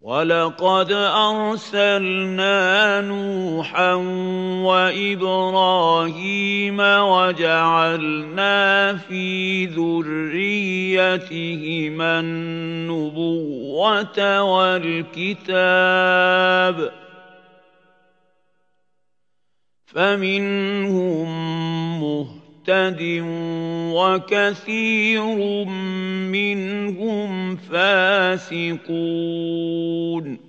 وَلَقَدْ أَرْسَلْنَا نُوحًا وَإِبْرَاهِيمَ وَجَعَلْنَا فِي ذُرِّيَّتِهِمَا النُّبُوَّةَ وَالْكِتَابَ ۖ فَمِنْهُم مُّهْتَدٍ وَكَثِيرٌ مِّنْهُمْ فَاسِقُونَ